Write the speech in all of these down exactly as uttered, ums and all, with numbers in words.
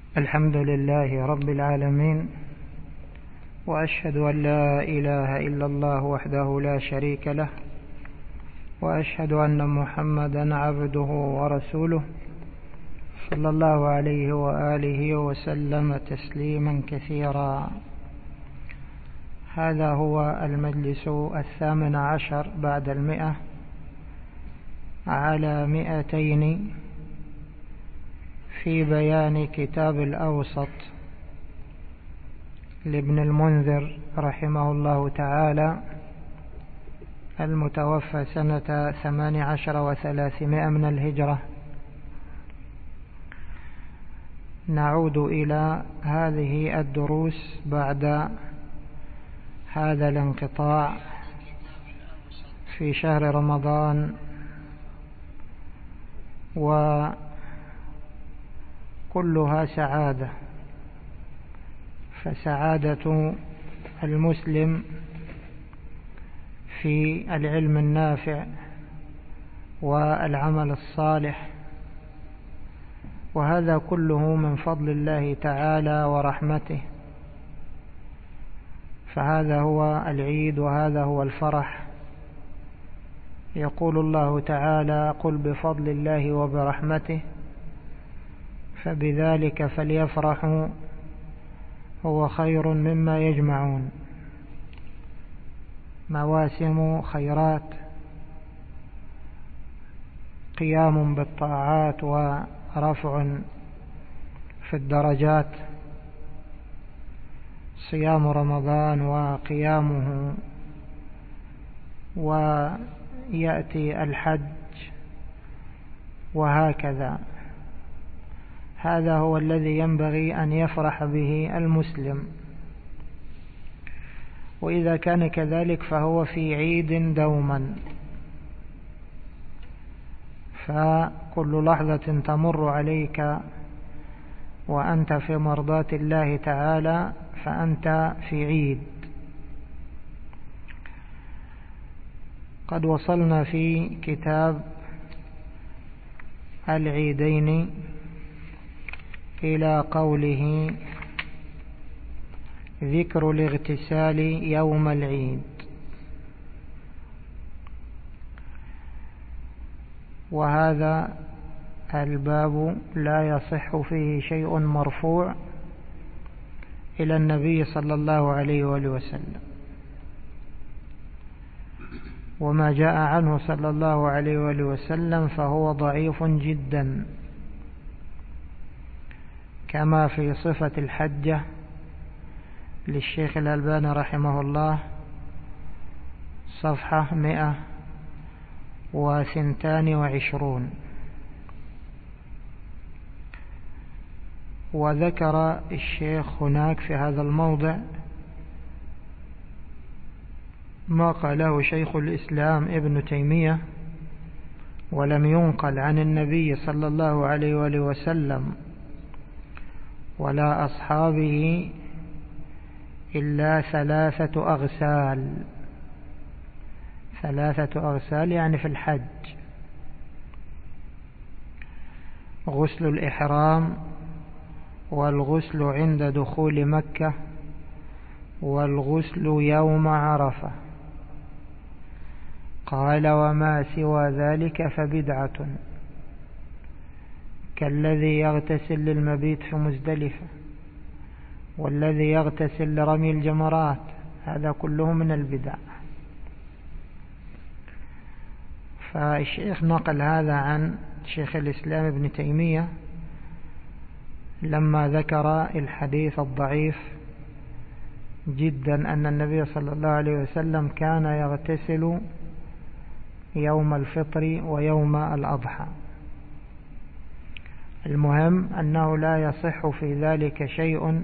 الحمد لله رب العالمين، وأشهد أن لا إله إلا الله وحده لا شريك له، وأشهد أن محمدا عبده ورسوله صلى الله عليه وآله وسلم تسليما كثيرا. هذا هو المجلس الثامن عشر بعد المئة على مئتين في بيان كتاب الأوسط لابن المنذر رحمه الله تعالى، المتوفى سنة ثمان عشر وثلاثمائة من الهجرة. نعود إلى هذه الدروس بعد هذا الانقطاع في شهر رمضان، وكلها سعادة. فسعادة المسلم في العلم النافع والعمل الصالح، وهذا كله من فضل الله تعالى ورحمته. فهذا هو العيد وهذا هو الفرح. يقول الله تعالى: قل بفضل الله وبرحمته فبذلك فليفرحوا هو خير مما يجمعون. مواسم خيرات، قيام بالطاعات ورفع في الدرجات، صيام رمضان وقيامه، ويأتي الحج، وهكذا. هذا هو الذي ينبغي أن يفرح به المسلم، وإذا كان كذلك فهو في عيد دوما. فكل لحظة تمر عليك وأنت في مرضاة الله تعالى فأنت في عيد. قد وصلنا في كتاب العيدين إلى قوله: ذكر الاغتسال يوم العيد. وهذا الباب لا يصح فيه شيء مرفوع إلى النبي صلى الله عليه وآله وسلم، وما جاء عنه صلى الله عليه وآله وسلم فهو ضعيف جدا، كما في صفة الحجة للشيخ الألباني رحمه الله، صفحة مئة وثنتان وعشرون. وذكر الشيخ هناك في هذا الموضع ما قاله شيخ الإسلام ابن تيمية، ولم ينقل عن النبي صلى الله عليه وآله وسلم ولا أصحابه إلا ثلاثة أغسال. ثلاثة أغسال يعني في الحج: غسل الإحرام، والغسل عند دخول مكة، والغسل يوم عرفة. قال: وما سوى ذلك فبدعة، كالذي يغتسل للمبيت في مزدلفة، والذي يغتسل لرمي الجمرات، هذا كله من البدع. فالشيخ نقل هذا عن شيخ الإسلام ابن تيمية لما ذكر الحديث الضعيف جدا أن النبي صلى الله عليه وسلم كان يغتسل يوم الفطر ويوم الأضحى. المهم أنه لا يصح في ذلك شيء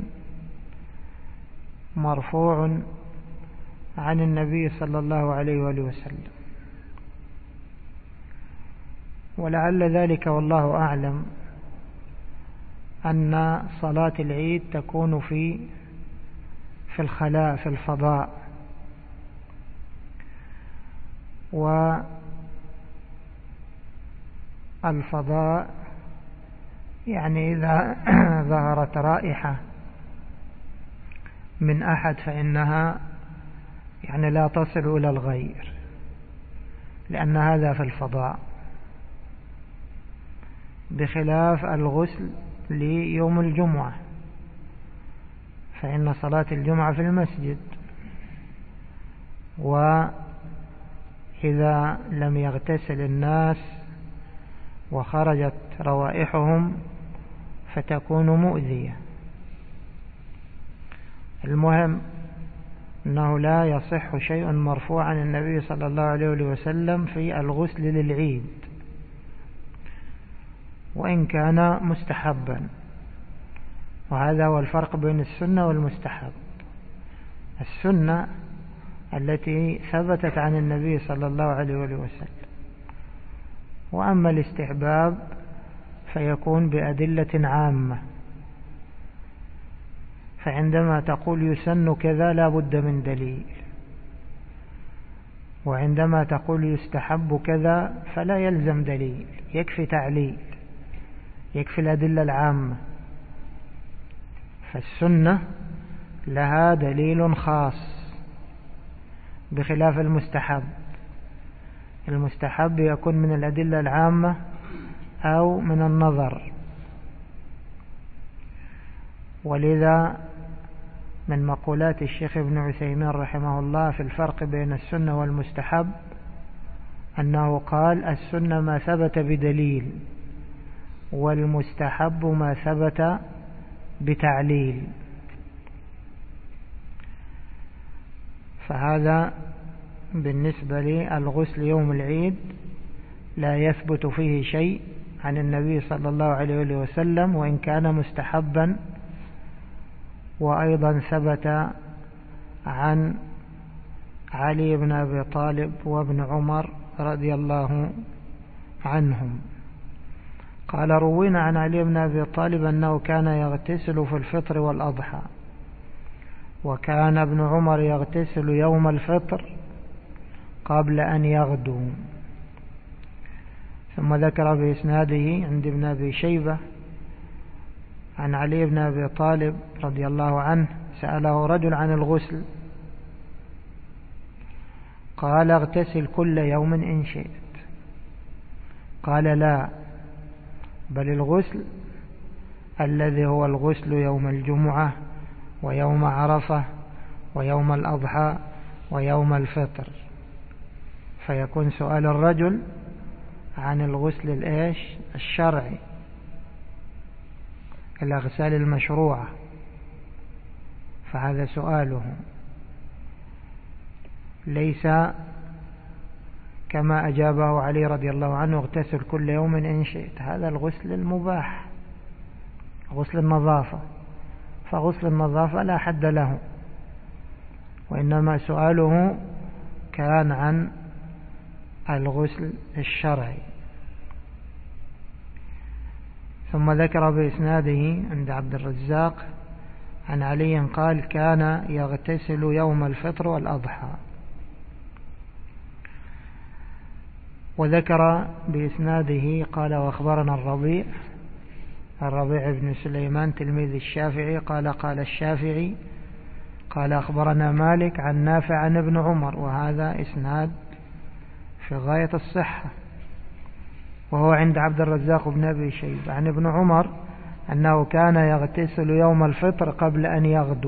مرفوع عن النبي صلى الله عليه وآله وسلم، ولعل ذلك والله أعلم أن صلاة العيد تكون في في الخلاء، في الفضاء، والفضاء يعني إذا ظهرت رائحة من أحد فإنها يعني لا تصل إلى الغير، لأن هذا في الفضاء، بخلاف الغسل ليوم الجمعة، فإن صلاة الجمعة في المسجد، وإذا لم يغتسل الناس وخرجت روائحهم فتكون مؤذية. المهم أنه لا يصح شيء مرفوع عن النبي صلى الله عليه وسلم في الغسل للعيد، وإن كان مستحبا، وهذا هو الفرق بين السنة والمستحب. السنة التي ثبتت عن النبي صلى الله عليه وسلم، وأما الاستحباب فيكون بأدلة عامة، فعندما تقول يسن كذا لا بد من دليل، وعندما تقول يستحب كذا فلا يلزم دليل، يكفي تعليل، يكفي الأدلة العامة. فالسنة لها دليل خاص بخلاف المستحب. المستحب يكون من الأدلة العامة أو من النظر. ولذا من مقولات الشيخ ابن عثيمين رحمه الله في الفرق بين السنة والمستحب أنه قال: السنة ما ثبت بدليل، والمستحب ما ثبت بتعليل. فهذا بالنسبة للغسل يوم العيد لا يثبت فيه شيء عن النبي صلى الله عليه وسلم، وإن كان مستحبا. وأيضا ثبت عن علي بن أبي طالب وابن عمر رضي الله عنهم قال: روينا عن علي بن أبي طالب أنه كان يغتسل في الفطر والأضحى، وكان ابن عمر يغتسل يوم الفطر قبل أن يغدو. ثم ذكر بإسناده عند ابن أبي شيبة عن علي بن أبي طالب رضي الله عنه سأله رجل عن الغسل، قال: اغتسل كل يوم إن شئت. قال: لا، بل الغسل الذي هو الغسل يوم الجمعة ويوم عرفة ويوم الأضحى ويوم الفطر. فيكون سؤال الرجل عن الغسل الإيش الشرعي، الأغسال المشروعة، فهذا سؤاله، ليس كما أجابه علي رضي الله عنه: اغتسل كل يوم إن شئت. هذا الغسل المباح، غسل النظافة، فغسل النظافة لا حد له، وإنما سؤاله كان عن الغسل الشرعي. ثم ذكر بإسناده عند عبد الرزاق عن علي قال: كان يغتسل يوم الفطر والأضحى. وذكر بإسناده قال: واخبرنا الربيع الربيع بن سليمان تلميذ الشافعي قال: قال الشافعي قال: أخبرنا مالك عن نافع عن ابن عمر. وهذا إسناد في غاية الصحة، وهو عند عبد الرزاق بن أبي شيبة عن ابن عمر أنه كان يغتسل يوم الفطر قبل أن يغدو.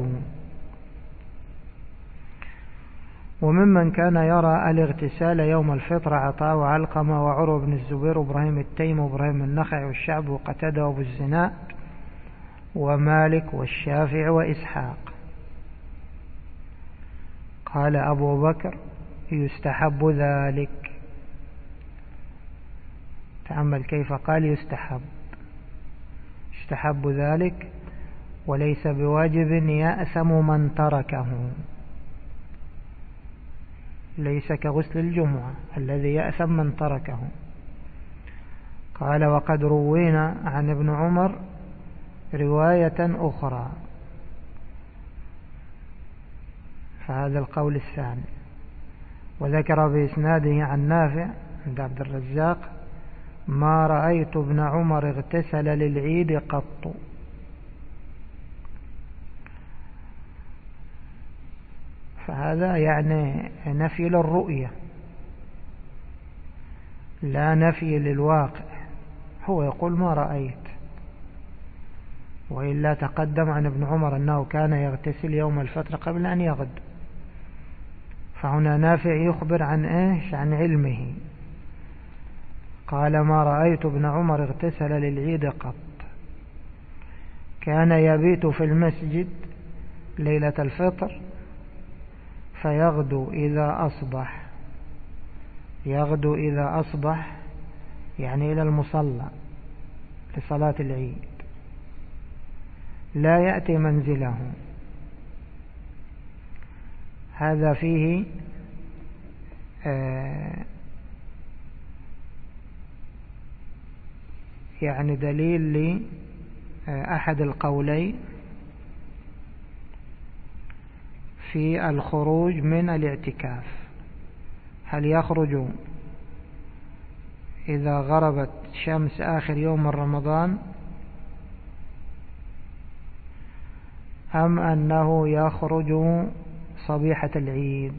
وممن كان يرى الاغتسال يوم الفطر عطاء وعلقمة وعروة بن الزبير وإبراهيم التيم وإبراهيم النخعي والشعب وقتادة وأبو الزناد ومالك والشافعي وإسحاق. قال أبو بكر: يستحب ذلك. تأمل كيف قال يستحب، يستحب ذلك وليس بواجب يأثم من تركه، ليس كغسل الجمعة الذي يأثم من تركه. قال: وقد روينا عن ابن عمر رواية أخرى. فهذا القول الثاني. وذكر بإسناده عن نافع عند عبد الرزاق ما رأيت ابن عمر اغتسل للعيد قط. فهذا يعني نفي للرؤية لا نفي للواقع. هو يقول ما رأيت، وإلا تقدم عن ابن عمر أنه كان يغتسل يوم الفتر قبل أن يغد. فهنا نافع يخبر عن إيش؟ عن علمه. قال ما رأيت ابن عمر اغتسل للعيد قط. كان يبيت في المسجد ليلة الفطر فيغدو إذا أصبح، يغدو إذا أصبح يعني إلى المصلى لصلاة العيد، لا يأتي منزله. هذا فيه آه يعني دليل لأحد القولين في الخروج من الاعتكاف. هل يخرج إذا غربت شمس آخر يوم من رمضان، أم أنه يخرج صبيحة العيد؟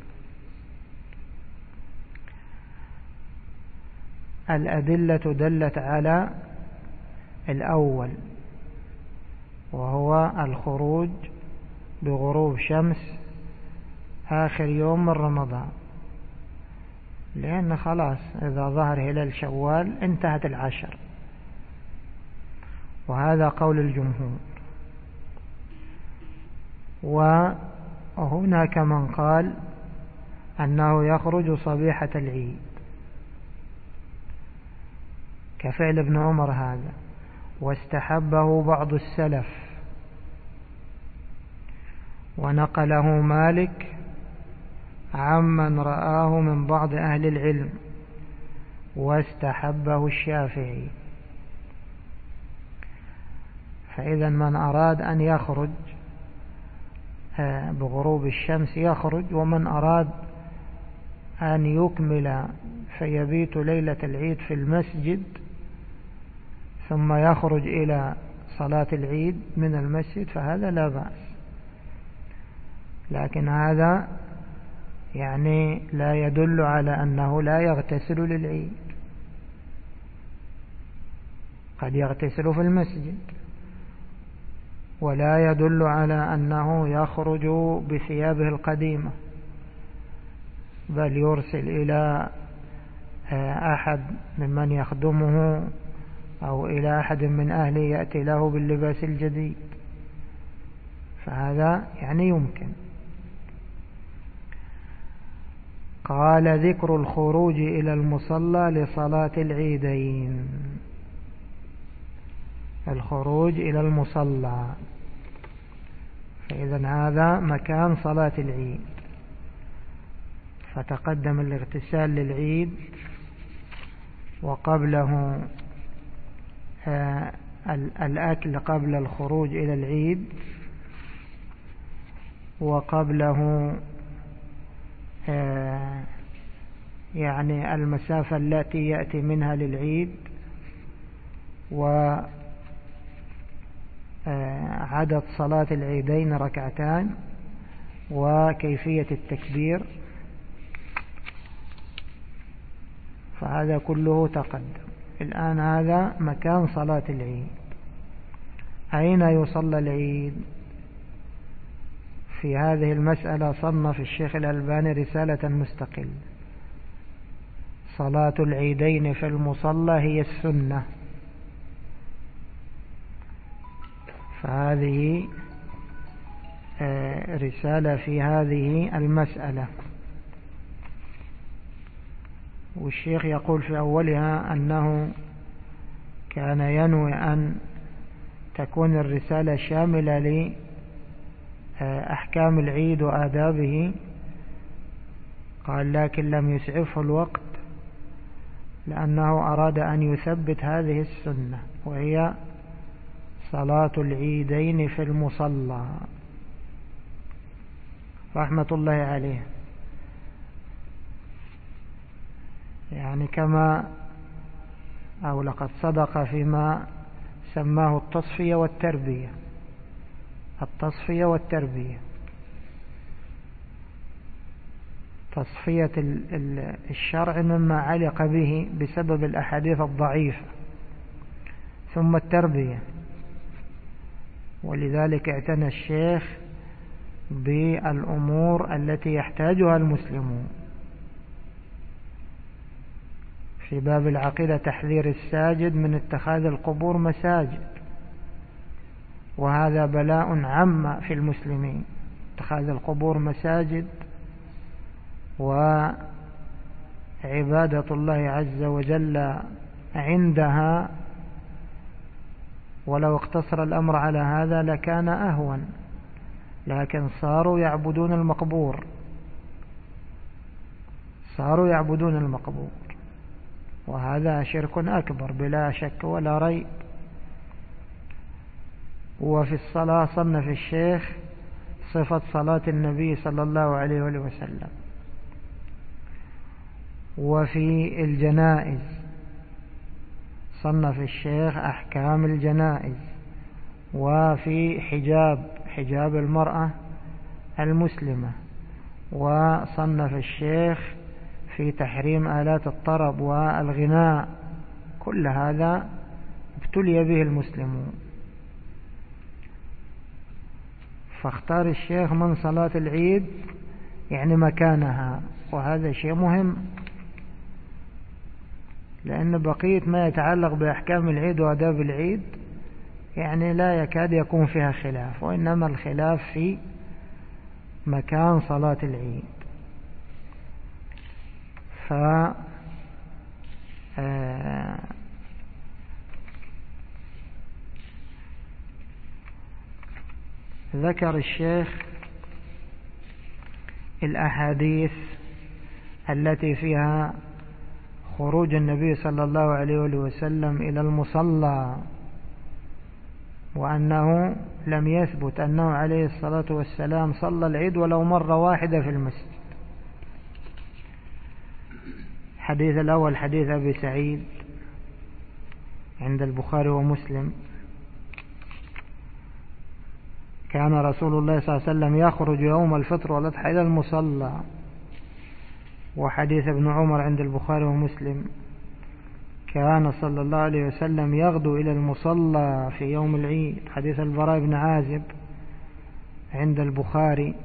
الأدلة دلت على الأول، وهو الخروج بغروب شمس آخر يوم من رمضان، لأن خلاص إذا ظهر هلال شوال انتهت العشر، وهذا قول الجمهور. وهناك من قال أنه يخرج صبيحة العيد كفعل ابن عمر هذا، واستحبه بعض السلف، ونقله مالك عمن رآه من بعض أهل العلم، واستحبه الشافعي. فإذا من أراد أن يخرج بغروب الشمس يخرج، ومن أراد أن يكمل فيبيت ليلة العيد في المسجد ثم يخرج إلى صلاة العيد من المسجد فهذا لا بأس. لكن هذا يعني لا يدل على أنه لا يغتسل للعيد، قد يغتسل في المسجد، ولا يدل على أنه يخرج بثيابه القديمة، بل يرسل إلى أحد ممن يخدمه أو إلى أحد من أهله يأتي له باللباس الجديد، فهذا يعني يمكن. قال ذكر الخروج إلى المصلى لصلاة العيدين. الخروج إلى المصلى، فإذا هذا مكان صلاة العيد، فتقدم الاغتسال للعيد، وقبله آه الأكل قبل الخروج إلى العيد، وقبله آه يعني المسافة التي يأتي منها للعيد، وعدد صلاة العيدين ركعتان، وكيفية التكبير، فهذا كله تقدم. الآن هذا مكان صلاة العيد. أين يصلى العيد؟ في هذه المسألة صنف الشيخ الألباني رسالة مستقلة. صلاة العيدين في المصلى هي السنة، فهذه رسالة في هذه المسألة. والشيخ يقول في أولها أنه كان ينوي أن تكون الرسالة شاملة لأحكام العيد وآدابه، قال لكن لم يسعفه الوقت لأنه أراد أن يثبت هذه السنة، وهي صلاة العيدين في المصلى رحمة الله عليه. يعني كما أو لقد صدق فيما سماه التصفية والتربية. التصفية والتربية، تصفية الشرع مما علق به بسبب الأحاديث الضعيفة، ثم التربية. ولذلك اعتنى الشيخ بالأمور التي يحتاجها المسلمون. في باب العقيدة تحذير الساجد من اتخاذ القبور مساجد، وهذا بلاء عام في المسلمين، اتخاذ القبور مساجد وعبادة الله عز وجل عندها. ولو اقتصر الأمر على هذا لكان أهون، لكن صاروا يعبدون المقبور، صاروا يعبدون المقبور، وهذا شرك أكبر بلا شك ولا ريب. وفي الصلاة صنف الشيخ صفة صلاة النبي صلى الله عليه وسلم. وفي الجنائز صنف الشيخ أحكام الجنائز. وفي حجاب حجاب المرأة المسلمة، وصنف الشيخ في تحريم آلات الطرب والغناء. كل هذا ابتلي به المسلمون، فاختار الشيخ من صلاة العيد يعني مكانها، وهذا شيء مهم، لأن بقية ما يتعلق بأحكام العيد وآداب العيد يعني لا يكاد يكون فيها خلاف، وإنما الخلاف في مكان صلاة العيد. ف ذكر الشيخ الأحاديث التي فيها خروج النبي صلى الله عليه وسلم إلى المصلى، وأنه لم يثبت أنه عليه الصلاة والسلام صلى العيد ولو مرة واحدة في المسجد. الحديث الأول حديث أبي سعيد عند البخاري ومسلم: كان رسول الله صلى الله عليه وسلم يخرج يوم الفطر والأضحى إلى المصلى. وحديث ابن عمر عند البخاري ومسلم: كان صلى الله عليه وسلم يغدو إلى المصلى في يوم العيد. حديث البراء بن عازب عند البخاري: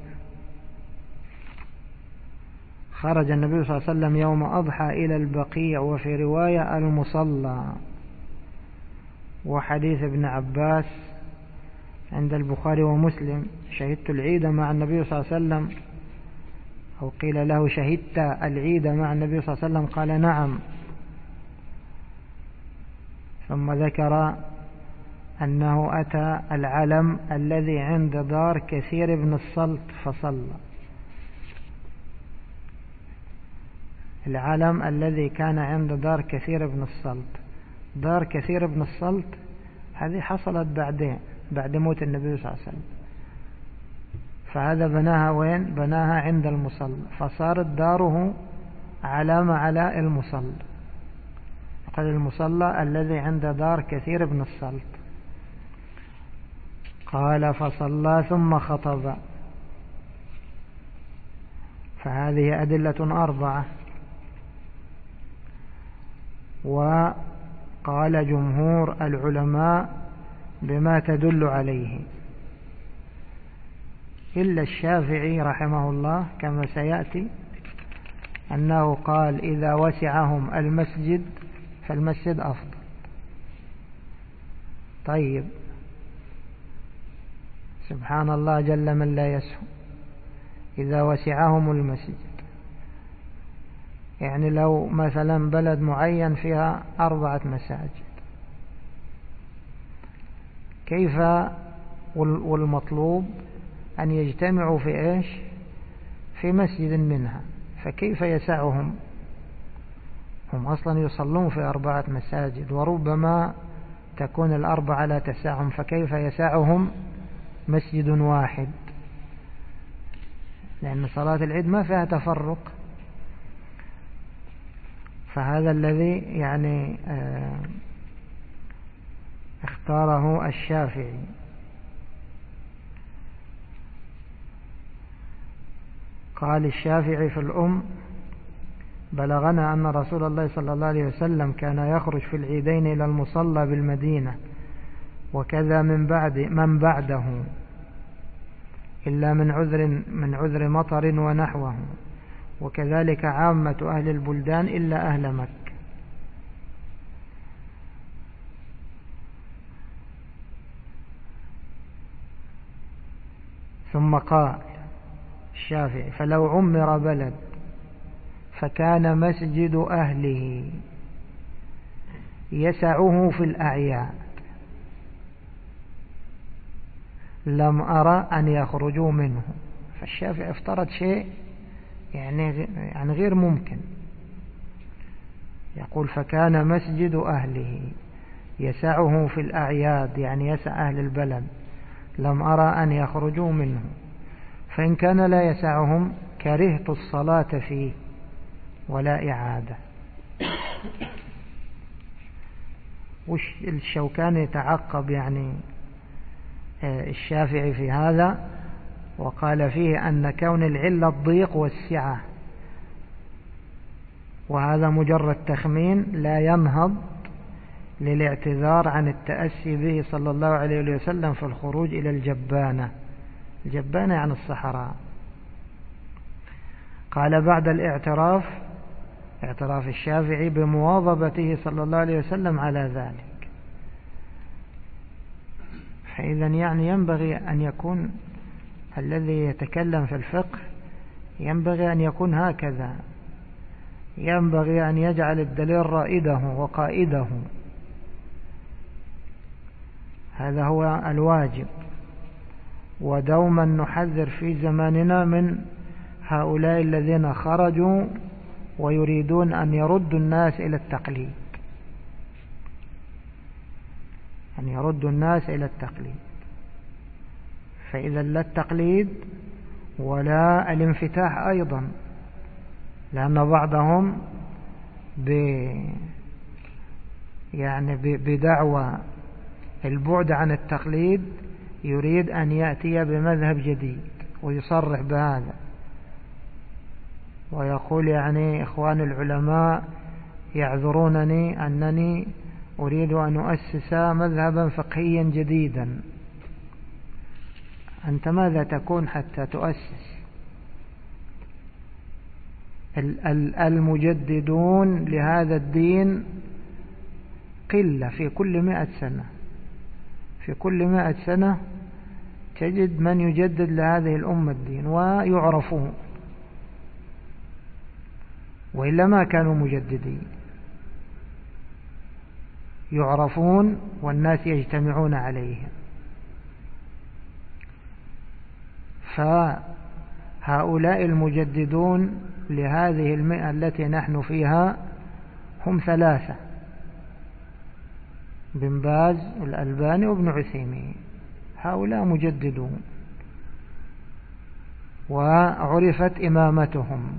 خرج النبي صلى الله عليه وسلم يوم أضحى إلى البقيع، وفي رواية المصلى. وحديث ابن عباس عند البخاري ومسلم: شهدت العيد مع النبي صلى الله عليه وسلم، أو قيل له: شهدت العيد مع النبي صلى الله عليه وسلم؟ قال: نعم. ثم ذكر أنه أتى العلم الذي عند دار كثير بن الصلت فصلى. العلم الذي كان عند دار كثير بن الصلت، دار كثير بن الصلت هذه حصلت بعدين بعد موت النبي صلى الله عليه وسلم، فهذا بناها وين؟ بناها عند المصلى، فصارت داره علامة على المصلى. قال: المصلى الذي عند دار كثير بن الصلت. قال: فصلى ثم خطب. فهذه أدلة أربعة. وقال جمهور العلماء بما تدل عليه، إلا الشافعي رحمه الله كما سيأتي، أنه قال: إذا وسعهم المسجد فالمسجد أفضل. طيب، سبحان الله جل من لا يسهو، إذا وسعهم المسجد يعني لو مثلا بلد معين فيها أربعة مساجد، كيف؟ والمطلوب أن يجتمعوا في إيش؟ في مسجد منها، فكيف يسعهم؟ هم أصلا يصلون في أربعة مساجد، وربما تكون الأربعة لا تسعهم، فكيف يسعهم مسجد واحد؟ لأن صلاة العيد ما فيها تفرق. فهذا الذي يعني اختاره الشافعي. قال الشافعي في الأم: بلغنا أن رسول الله صلى الله عليه وسلم كان يخرج في العيدين إلى المصلى بالمدينة، وكذا من بعد من بعده، إلا من عذر من عذر مطر ونحوه، وكذلك عامة أهل البلدان إلا أهل مكة. ثم قال الشافعي: فلو عمر بلد فكان مسجد أهله يسعه في الأعياد لم أرى أن يخرجوا منه. فالشافعي افترض شيء يعني يعني غير ممكن. يقول: فكان مسجد أهله يسعه في الأعياد، يعني يسع أهل البلد، لم أرى أن يخرجوا منه، فإن كان لا يسعهم كرهت الصلاة فيه ولا إعادة. وش الشوكاني يتعقب يعني الشافعي في هذا، وقال فيه أن كون العلة الضيق والسعة، وهذا مجرد تخمين لا ينهض للاعتذار عن التأسي به صلى الله عليه وسلم في الخروج إلى الجبانة. الجبانة عن الصحراء. قال: بعد الاعتراف، اعتراف الشافعي بمواظبته صلى الله عليه وسلم على ذلك. فإذا يعني ينبغي أن يكون الذي يتكلم في الفقه ينبغي أن يكون هكذا، ينبغي أن يجعل الدليل رائده وقائده. هذا هو الواجب. ودوما نحذر في زماننا من هؤلاء الذين خرجوا ويريدون أن يردوا الناس إلى التقليد، أن يردوا الناس إلى التقليد. فإذا لا التقليد ولا الانفتاح أيضا، لأن بعضهم ب يعني بدعوى البعد عن التقليد يريد أن يأتي بمذهب جديد ويصرح بهذا، ويقول يعني إخوان العلماء يعذرونني أنني أريد أن أؤسس مذهبا فقهيا جديدا. أنت ماذا تكون حتى تؤسس؟ المجددون لهذا الدين قلة في كل مئة سنة، في كل مئة سنة تجد من يجدد لهذه الأمة الدين ويعرفون، وإلا ما كانوا مجددين، يعرفون والناس يجتمعون عليهم. فهؤلاء المجددون لهذه المئة التي نحن فيها هم ثلاثة: بن باز والألباني وابن عثيمين. هؤلاء مجددون وعرفت إمامتهم،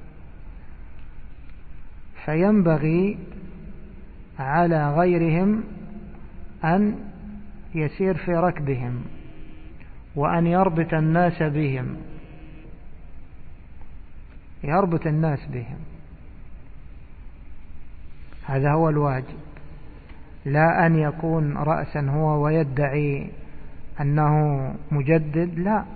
فينبغي على غيرهم أن يسير في ركبهم وأن يربط الناس بهم، يربط الناس بهم. هذا هو الواجب، لا أن يكون رأسا هو ويدعي أنه مجدد. لا،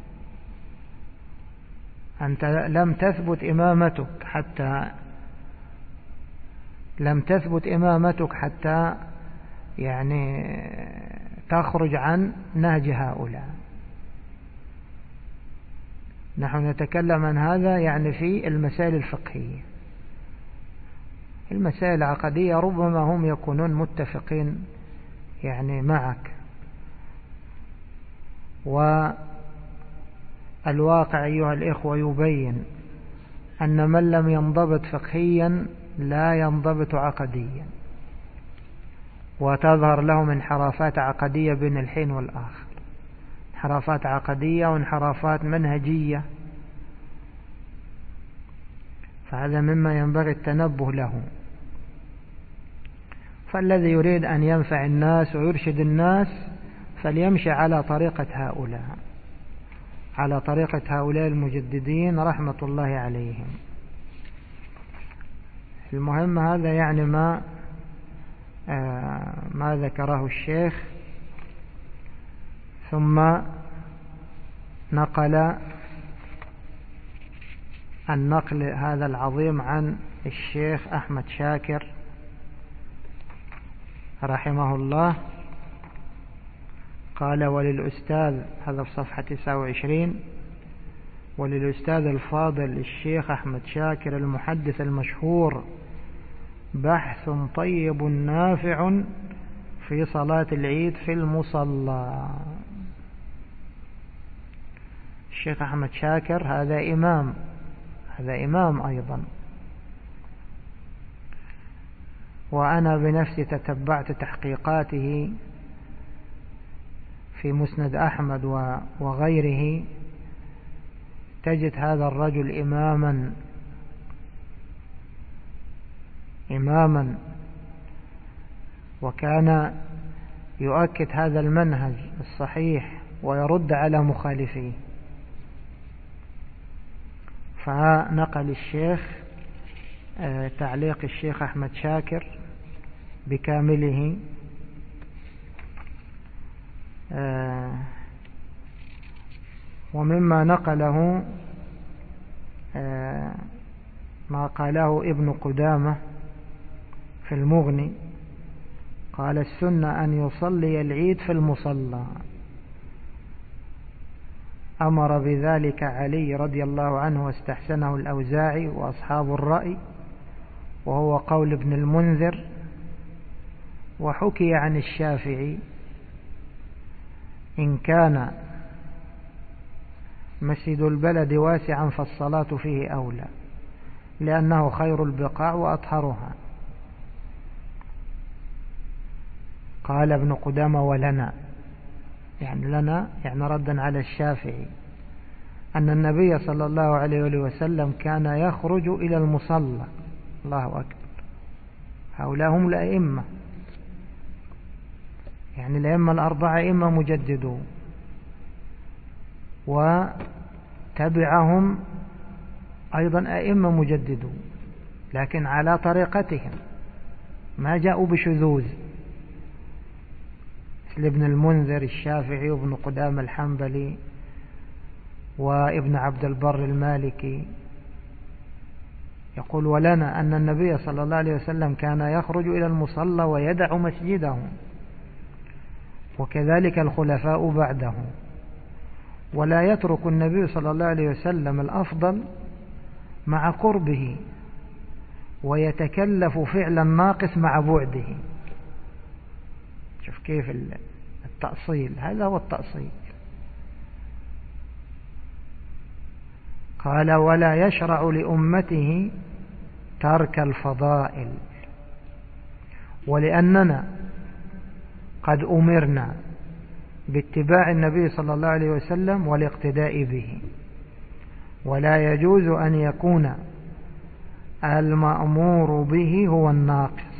أنت لم تثبت إمامتك حتى لم تثبت إمامتك حتى يعني تخرج عن نهج هؤلاء. نحن نتكلم عن هذا يعني في المسائل الفقهية. المسائل العقدية ربما هم يكونون متفقين يعني معك، والواقع أيها الإخوة يبين أن من لم ينضبط فقهيا لا ينضبط عقديا، وتظهر لهم انحرافات عقدية بين الحين والآخر، انحرافات عقدية وانحرافات منهجية. فهذا مما ينبغي التنبه له. فالذي يريد أن ينفع الناس ويرشد الناس فليمشي على طريقة هؤلاء على طريقة هؤلاء المجددين رحمة الله عليهم. المهم هذا يعني ما آه ما ذكره الشيخ. ثم نقل النقل هذا العظيم عن الشيخ أحمد شاكر رحمه الله. قال: وللأستاذ، هذا في صفحة تسعة وعشرين، وللأستاذ الفاضل الشيخ أحمد شاكر المحدث المشهور بحث طيب نافع في صلاة العيد في المصلى. الشيخ أحمد شاكر هذا إمام هذا إمام أيضا، وأنا بنفسي تتبعت تحقيقاته في مسند أحمد وغيره. تجد هذا الرجل إماما إماما وكان يؤكد هذا المنهج الصحيح ويرد على مخالفيه. فنقل الشيخ تعليق الشيخ أحمد شاكر بكامله. ومما نقله ما قاله ابن قدامة في المغني، قال: السنة أن يصلي العيد في المصلى، أمر بذلك علي رضي الله عنه واستحسنه الأوزاعي وأصحاب الرأي، وهو قول ابن المنذر. وحكي عن الشافعي: إن كان مسجد البلد واسعا فالصلاة فيه أولى، لأنه خير البقاع وأطهرها. قال ابن قدامة: ولنا، يعني لنا يعني ردا على الشافعي، أن النبي صلى الله عليه وسلم كان يخرج إلى المصلى. الله أكبر، هؤلاء هم الأئمة، يعني الأئمة الأربعة أئمة مجددون، وتبعهم أيضا أئمة مجددون، لكن على طريقتهم، ما جاءوا بشذوذ، مثل ابن المنذر الشافعي وابن قدامة الحنبلي وابن عبد البر المالكي. يقول: ولنا أن النبي صلى الله عليه وسلم كان يخرج إلى المصلى ويدع مسجده، وكذلك الخلفاء بعده، ولا يترك النبي صلى الله عليه وسلم الأفضل مع قربه، ويتكلف فعلا ناقص مع بعده. شوف كيف التأصيل، هذا هو التأصيل. قال: ولا يشرع لأمته ترك الفضائل، ولأننا قد أمرنا باتباع النبي صلى الله عليه وسلم والاقتداء به، ولا يجوز أن يكون المأمور به هو الناقص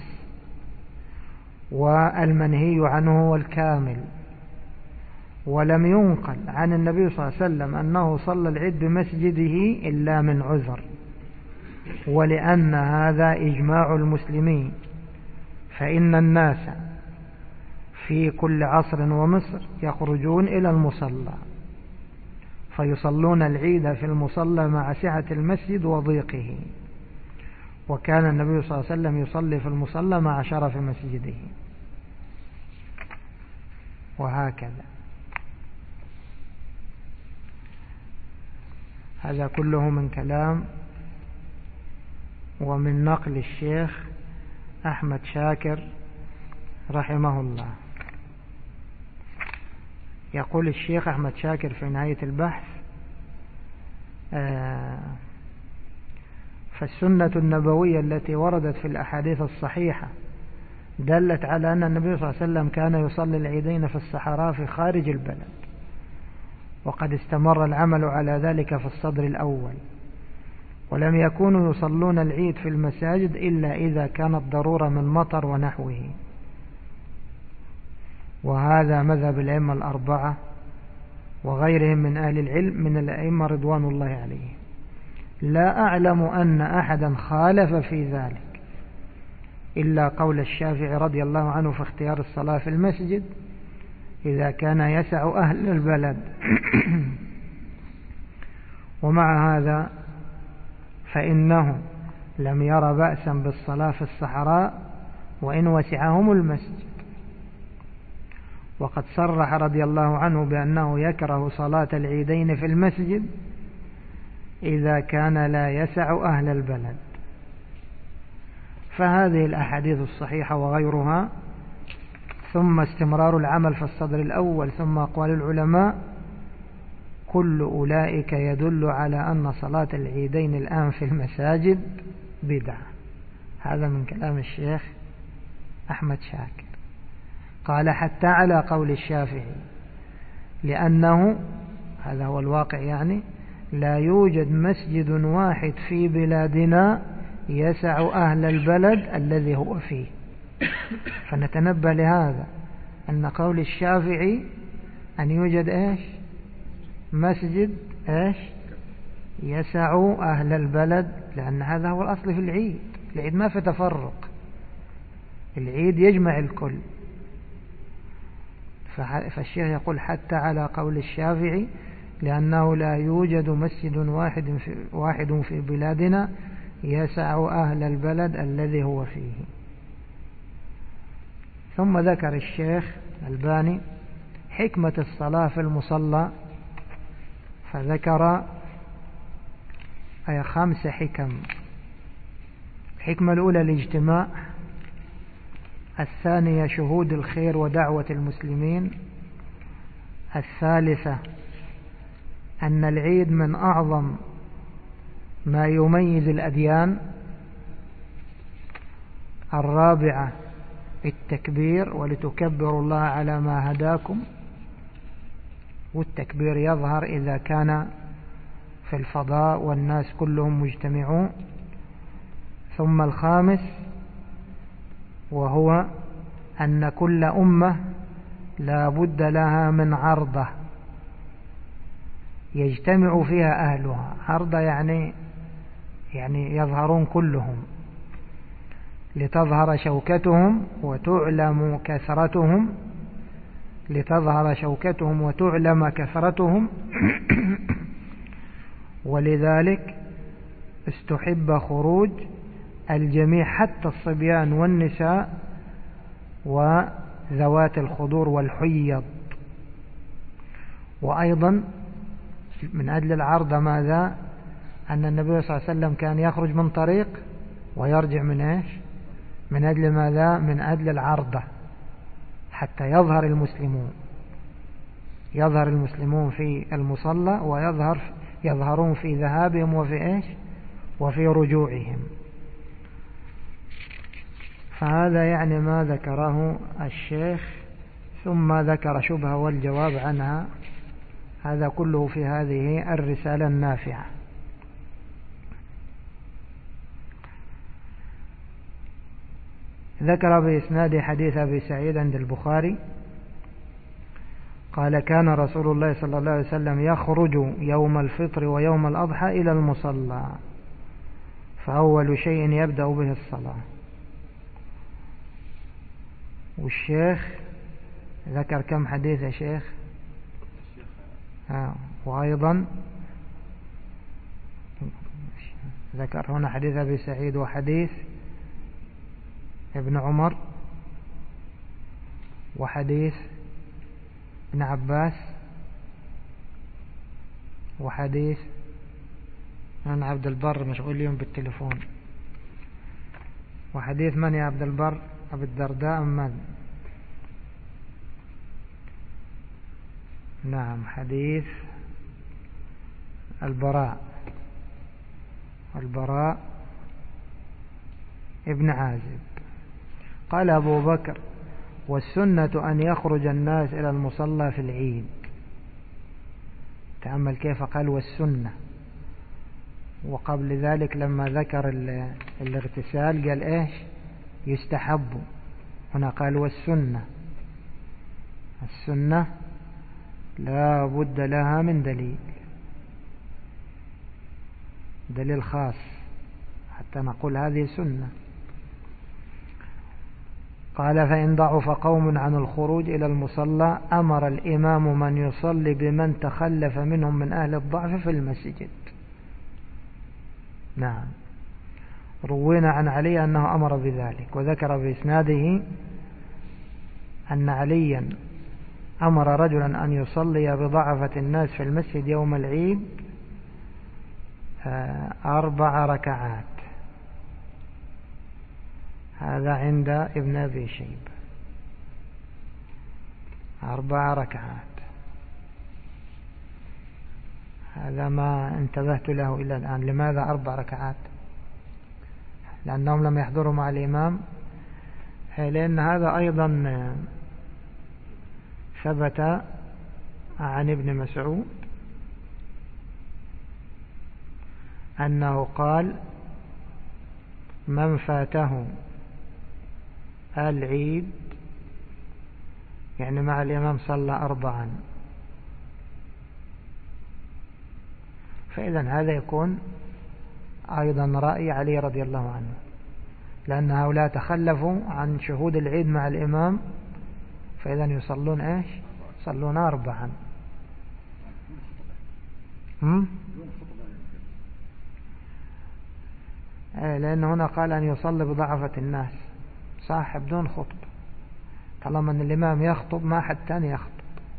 والمنهي عنه هو الكامل. ولم ينقل عن النبي صلى الله عليه وسلم أنه صلى العيد بمسجده إلا من عذر، ولأن هذا إجماع المسلمين، فإن الناس في كل عصر ومصر يخرجون إلى المصلى فيصلون العيد في المصلى مع سعة المسجد وضيقه، وكان النبي صلى الله عليه وسلم يصلي في المصلى مع شرف مسجده، وهكذا. هذا كله من كلام ومن نقل الشيخ أحمد شاكر رحمه الله. يقول الشيخ أحمد شاكر في نهاية البحث: آه فالسنة النبوية التي وردت في الأحاديث الصحيحة دلت على أن النبي صلى الله عليه وسلم كان يصلي العيدين في الصحراء في خارج البلد، وقد استمر العمل على ذلك في الصدر الأول، ولم يكونوا يصلون العيد في المساجد إلا إذا كانت ضرورة من مطر ونحوه. وهذا مذهب الأئمة الأربعة وغيرهم من أهل العلم من الأئمة رضوان الله عليهم. لا أعلم أن أحدا خالف في ذلك إلا قول الشافعي رضي الله عنه في اختيار الصلاة في المسجد إذا كان يسع أهل البلد. ومع هذا فإنه لم ير بأسا بالصلاة في الصحراء وإن وسعهم المسجد. وقد صرح رضي الله عنه بأنه يكره صلاة العيدين في المسجد إذا كان لا يسع أهل البلد. فهذه الأحاديث الصحيحة وغيرها ثم استمرار العمل في الصدر الأول ثم أقوال العلماء كل أولئك يدل على أن صلاة العيدين الآن في المساجد بدعة. هذا من كلام الشيخ أحمد شاكر. قال حتى على قول الشافعي لأنه هذا هو الواقع، يعني لا يوجد مسجد واحد في بلادنا يسع أهل البلد الذي هو فيه. فنتنبه لهذا أن قول الشافعي أن يوجد إيش مسجد إيش يسع أهل البلد، لأن هذا هو الأصل في العيد. العيد ما في تفرق، العيد يجمع الكل. فالشيخ يقول حتى على قول الشافعي لأنه لا يوجد مسجد واحد في, واحد في بلادنا يسع أهل البلد الذي هو فيه. ثم ذكر الشيخ الباني حكمة الصلاة في المصلى، فذكر أي خمس حكم. الحكمة الأولى الاجتماع، الثانية شهود الخير ودعوة المسلمين، الثالثة أن العيد من أعظم ما يميز الأديان، الرابعة التكبير ولتكبروا الله على ما هداكم، والتكبير يظهر إذا كان في الفضاء والناس كلهم مجتمعون. ثم الخامس وهو أن كل أمة لا بد لها من عرضة يجتمع فيها أهلها. عرضة يعني يعني يظهرون كلهم لتظهر شوكتهم وتعلم كثرتهم لتظهر شوكتهم وتعلم كثرتهم ولذلك استحب خروج الجميع حتى الصبيان والنساء وذوات الخضور والحيض. وأيضا من أجل العرض ماذا؟ أن النبي صلى الله عليه وسلم كان يخرج من طريق ويرجع من إيش؟ من أجل ماذا؟ من أجل العرضة حتى يظهر المسلمون يظهر المسلمون في المصلى ويظهر يظهرون في ذهابهم وفي إيش؟ وفي رجوعهم. فهذا يعني ما ذكره الشيخ، ثم ذكر شبهة والجواب عنها. هذا كله في هذه الرسالة النافعة. ذكر بإسناد حديث أبي سعيد عند البخاري قال كان رسول الله صلى الله عليه وسلم يخرج يوم الفطر ويوم الأضحى إلى المصلى فأول شيء يبدأ به الصلاة. والشيخ ذكر كم حديث يا شيخ؟ آه. وأيضا ذكر هنا حديث أبي سعيد وحديث ابن عمر وحديث ابن عباس وحديث أنا عبد البر مشغول اليوم بالتليفون. وحديث من يا عبد البر؟ أبي الدرداء من؟ نعم حديث البراء البراء ابن عازب. قال أبو بكر والسنة أن يخرج الناس إلى المصلى في العيد. تأمل كيف قال والسنة. وقبل ذلك لما ذكر الاغتسال قال إيش يستحب، هنا قال والسنة. السنة لا بد لها من دليل، دليل خاص حتى نقول هذه سنة. قال فإن ضعف قوم عن الخروج إلى المصلى أمر الإمام من يصلي بمن تخلف منهم من أهل الضعف في المسجد. نعم، روينا عن علي أنه أمر بذلك، وذكر بإسناده أن عليا أمر رجلا أن يصلي بضعفة الناس في المسجد يوم العيد أربع ركعات. هذا عند ابن أبي شيبة، أربع ركعات. هذا ما انتبهت له إلى الآن. لماذا أربع ركعات؟ لأنهم لم يحضروا مع الإمام، لأن هذا أيضا ثبت عن ابن مسعود أنه قال من فاته العيد يعني مع الإمام صلى أربعا، فإذا هذا يكون أيضا رأي علي رضي الله عنه، لأن هؤلاء تخلفوا عن شهود العيد مع الإمام، فإذا يصلون إيش؟ يصلون أربعا. هم؟ لأن هنا قال أن يصلي بضعفة الناس، صح، بدون خطبة. طالما أن الإمام يخطب ما حد تاني يخطب.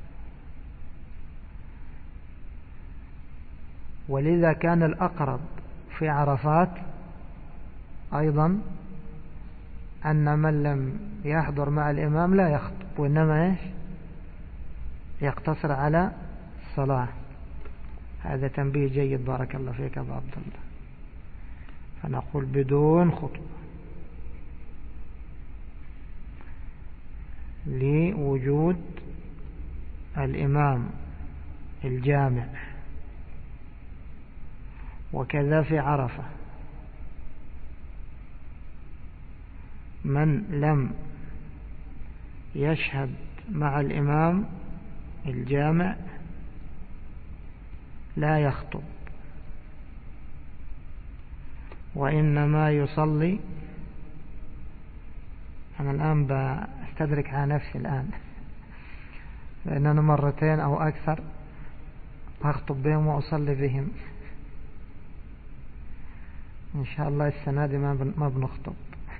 ولذا كان الأقرب في عرفات أيضا أن من لم يحضر مع الإمام لا يخطب، وإنما إيش؟ يقتصر على الصلاة. هذا تنبيه جيد، بارك الله فيك أبو عبد الله. فنقول بدون خطبة لوجود الإمام الجامع. وكذا في عرفة من لم يشهد مع الإمام الجامع لا يخطب، وإنما يصلي. أنا الآن بستدرك على نفسي الآن، لأننا مرتين أو أكثر أخطب بهم وأصلي بهم. إن شاء الله السنة دي ما بنخطب.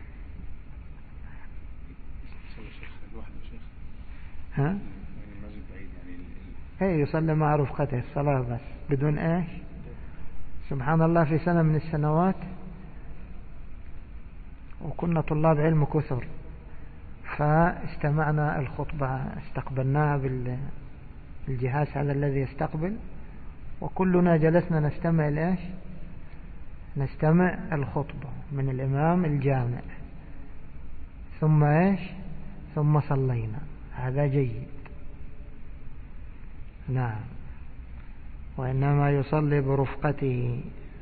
ها؟ ايه، يصلي مع رفقته الصلاة بس بدون ايش. سبحان الله، في سنة من السنوات وكنا طلاب علم كثر، فاستمعنا الخطبة، استقبلناها بالجهاز هذا الذي يستقبل، وكلنا جلسنا نستمع الايش، نستمع الخطبة من الإمام الجامع، ثم ايش، ثم صلينا. هذا جيد. نعم. وإنما يصلي برفقته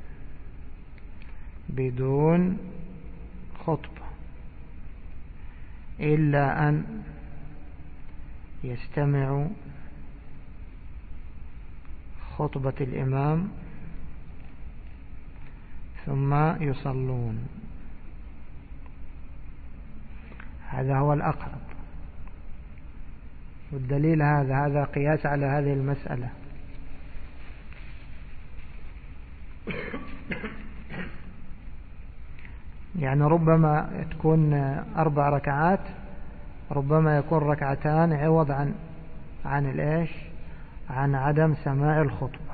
بدون خطبة، إلا أن يستمع خطبة الإمام ثم يصلون. هذا هو الأقرب، والدليل هذا هذا قياس على هذه المسألة. يعني ربما تكون أربع ركعات، ربما يكون ركعتان عوض عن عن الإيش، عن عدم سماع الخطبة.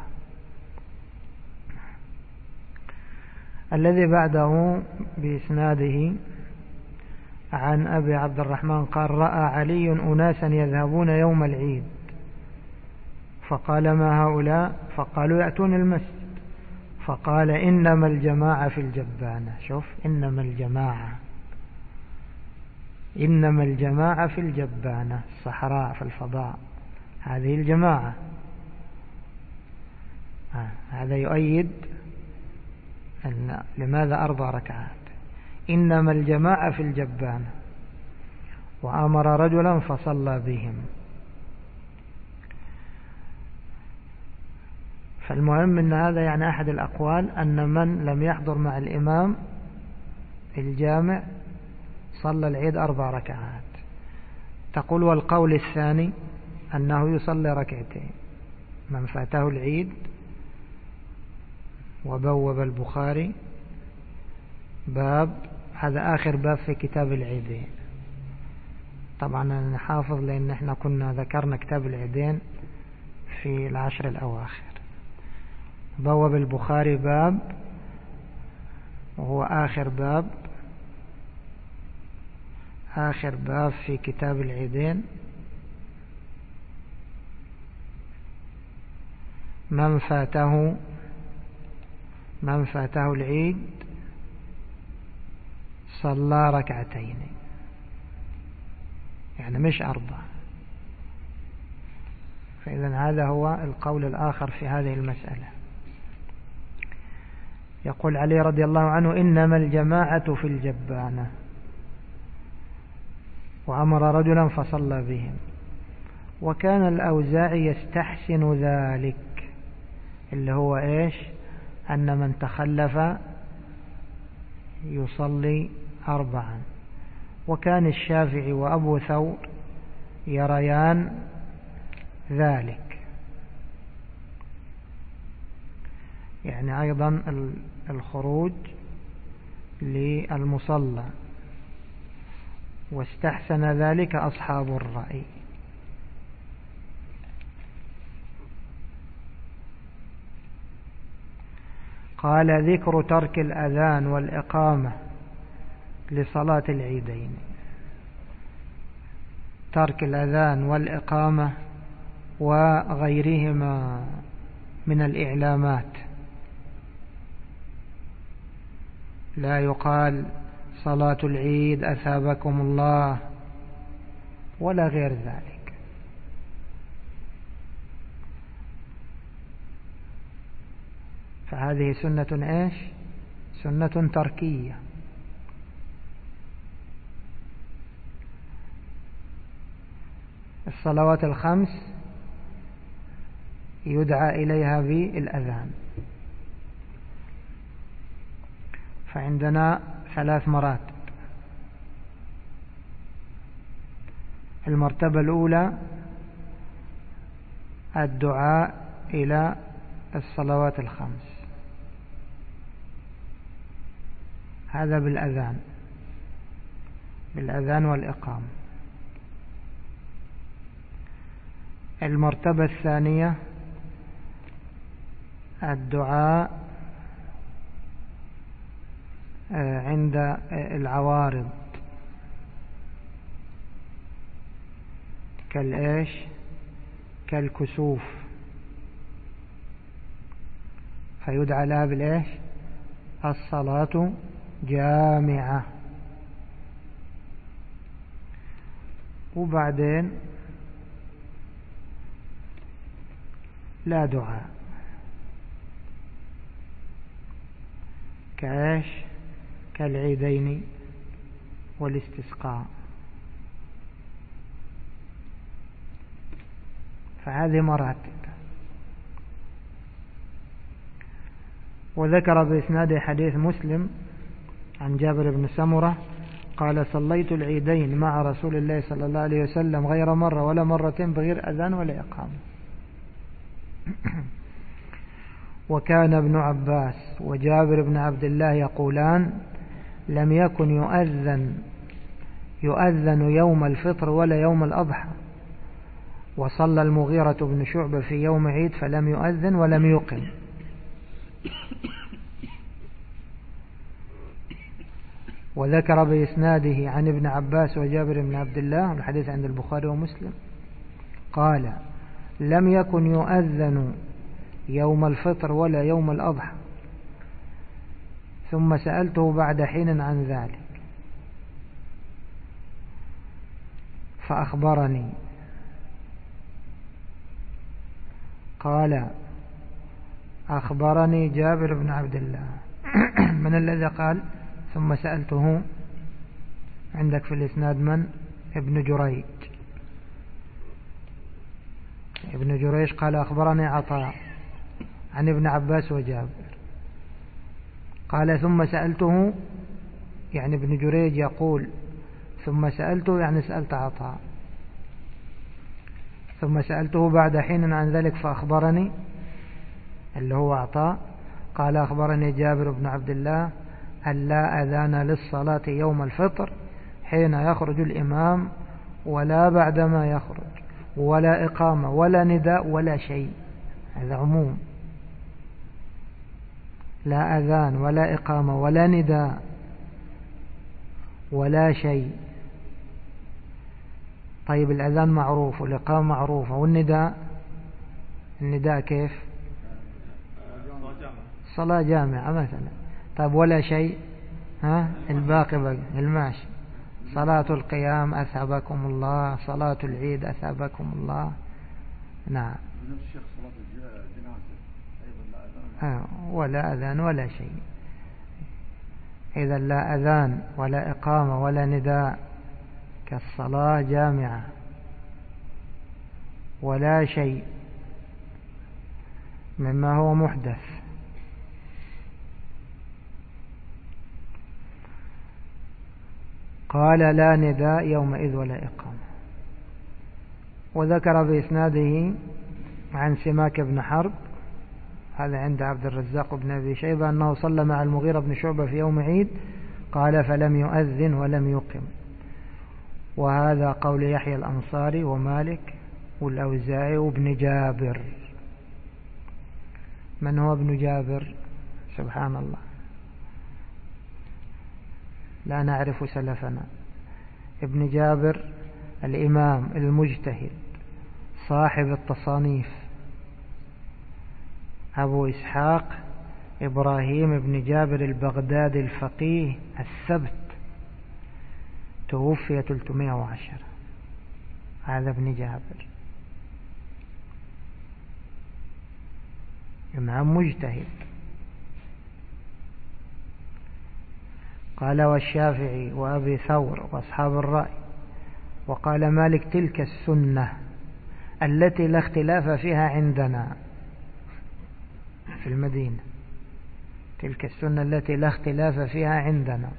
الذي بعده بإسناده عن أبي عبد الرحمن قال رأى علي أناسا يذهبون يوم العيد، فقال ما هؤلاء؟ فقالوا يأتون المسجد. فقال إنما الجماعة في الجبانة. شوف، إنما الجماعة إنما الجماعة في الجبانة، الصحراء في الفضاء، هذه الجماعة. هذا يؤيد أن لماذا أربع ركعات؟ إنما الجماعة في الجبانة، وأمر رجلا فصلى بهم. فالمهم أن هذا يعني أحد الأقوال أن من لم يحضر مع الإمام الجامع صلى العيد أربع ركعات. تقول والقول الثاني أنه يصلي ركعتين. من فاته العيد، وبوب البخاري باب، هذا آخر باب في كتاب العيدين. طبعا أنا نحافظ لأن احنا كنا ذكرنا كتاب العيدين في العشر الأواخر. بوب البخاري باب، وهو آخر باب آخر باب في كتاب العيدين. من فاته من فاته العيد صلى ركعتين، يعني مش أربع. فإذا هذا هو القول الآخر في هذه المسألة. يقول علي رضي الله عنه: إنما الجماعة في الجبانة، وأمر رجلا فصلى بهم. وكان الأوزاعي يستحسن ذلك، اللي هو إيش؟ أن من تخلف يصلي أربعا. وكان الشافعي وأبو ثور يريان ذلك، يعني أيضا الخروج للمصلى، واستحسن ذلك أصحاب الرأي. قال: ذكر ترك الأذان والإقامة لصلاة العيدين. ترك الأذان والإقامة وغيرهما من الإعلامات، لا يقال صلاة العيد أثابكم الله ولا غير ذلك. فهذه سنة إيش؟ سنة تركية. الصلوات الخمس يدعى إليها بالأذان، فعندنا ثلاث مراتب. المرتبة الأولى الدعاء إلى الصلوات الخمس، هذا بالأذان بالأذان والإقامة. المرتبة الثانية الدعاء عند العوارض، كالإيش؟ كالكسوف، فيدعى لها بالإيش؟ الصلاة جامعة. وبعدين لا دعاء، كايش؟ كالعيدين والاستسقاء. فهذه مراتب. وذكر بإسناد حديث مسلم عن جابر بن سمرة قال: صليت العيدين مع رسول الله صلى الله عليه وسلم غير مرة ولا مرتين بغير أذان ولا إقامة. وكان ابن عباس وجابر بن عبد الله يقولان: لم يكن يؤذن يؤذن يوم الفطر ولا يوم الأضحى. وصلى المغيرة بن شعبة في يوم عيد فلم يؤذن ولم يقم. وذكر بإسناده عن ابن عباس وجابر بن عبد الله، الحديث عند البخاري ومسلم، قال: لم يكن يؤذن يوم الفطر ولا يوم الأضحى. ثم سألته بعد حين عن ذلك فأخبرني قال: أخبرني جابر بن عبد الله من الذي قال ثم سألته؟ عندك في الإسناد من؟ ابن جريج. ابن جريج قال أخبرني عطاء عن ابن عباس وجابر. قال ثم سألته، يعني ابن جريج يقول ثم سألته يعني سألت عطاء، ثم سألته بعد حين عن ذلك فأخبرني اللي هو عطاء قال أخبرني جابر بن عبد الله أن لا أذان للصلاة يوم الفطر حين يخرج الإمام ولا بعدما يخرج، ولا إقامة ولا نداء ولا شيء. هذا عموم، لا أذان ولا إقامة ولا نداء ولا شيء. طيب الأذان معروف والإقامة معروفة والنداء، النداء كيف؟ صلاة جامعة مثلا. طيب ولا شيء؟ ها الباقي بقى الماشي، صلاة القيام أثابكم الله، صلاة العيد أثابكم الله. نعم. آه ولا أذان ولا شيء. إذا لا أذان ولا إقامة ولا نداء كالصلاة جامعة، ولا شيء مما هو محدث. قال لا نداء يومئذ ولا إقامة. وذكر بإسناده عن سماك بن حرب، هذا عند عبد الرزاق بن أبي شيبة، أنه صلى مع المغيرة بن شعبة في يوم عيد قال فلم يؤذن ولم يقم. وهذا قول يحيى الأنصاري ومالك والأوزاعي وابن جابر. من هو ابن جابر؟ سبحان الله، لا نعرف سلفنا. ابن جابر الإمام المجتهد صاحب التصانيف أبو إسحاق إبراهيم بن جابر البغدادي الفقيه الثبت، توفي ثلاثمائة وعشرة. هذا ابن جابر إمام مجتهد. قال والشافعي وأبي ثور وأصحاب الرأي، وقال مالك تلك السنة التي لا اختلاف فيها عندنا في المدينة، تلك السنة التي لا اختلاف فيها عندنا.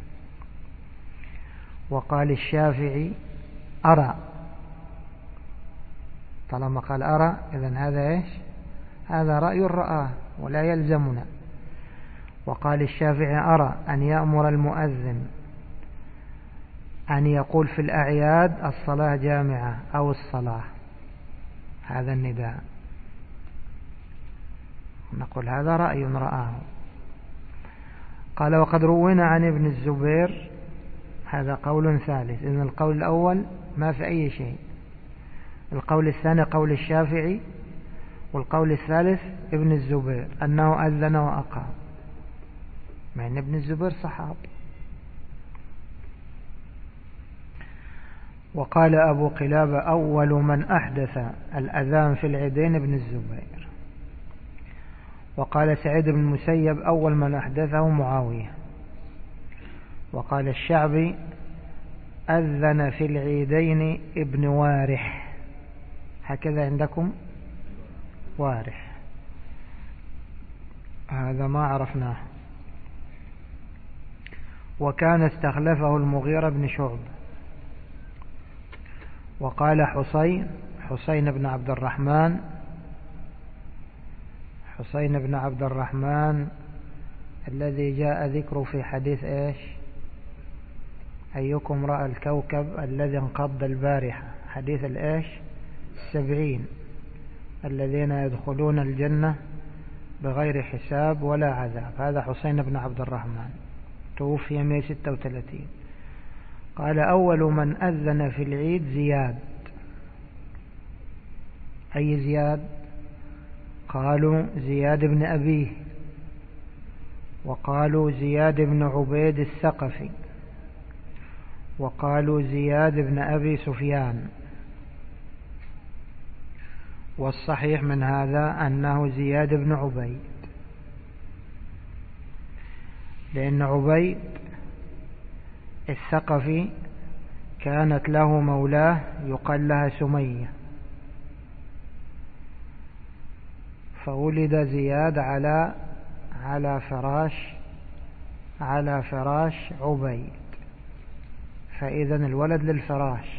وقال الشافعي أرى، طالما قال أرى إذن هذا إيش؟ هذا رأي رآه ولا يلزمنا. وقال الشافعي أرى أن يأمر المؤذن أن يقول في الأعياد الصلاة جامعة أو الصلاة، هذا النداء، نقول هذا رأي رآه. قال وقد روينا عن ابن الزبير، هذا قول ثالث. إذن القول الأول ما في أي شيء، القول الثاني قول الشافعي، والقول الثالث ابن الزبير أنه أذن وأقام، مع أن ابن الزبير صحاب. وقال أبو قلابة أول من أحدث الأذان في العيدين ابن الزبير. وقال سعيد بن المسيب أول من أحدثه معاوية. وقال الشعبي أذن في العيدين ابن وارح، هكذا عندكم وارح، هذا ما عرفناه. وكان استخلفه المغيرة بن شعبة. وقال حسين حسين بن عبد الرحمن حسين بن عبد الرحمن الذي جاء ذكره في حديث إيش؟ أيكم رأى الكوكب الذي انقض البارحة، حديث الإيش؟ السبعين الذين يدخلون الجنة بغير حساب ولا عذاب. هذا حسين بن عبد الرحمن توفي مئة وستة وثلاثين. قال أول من أذن في العيد زياد. أي زياد؟ قالوا زياد بن أبيه، وقالوا زياد بن عبيد الثقفي، وقالوا زياد بن أبي سفيان. والصحيح من هذا أنه زياد بن عبيد. لأن عبيد الثقفي كانت له مولاه يقال لها سمية، فولد زياد على على فراش على فراش عبيد، فإذا الولد للفراش.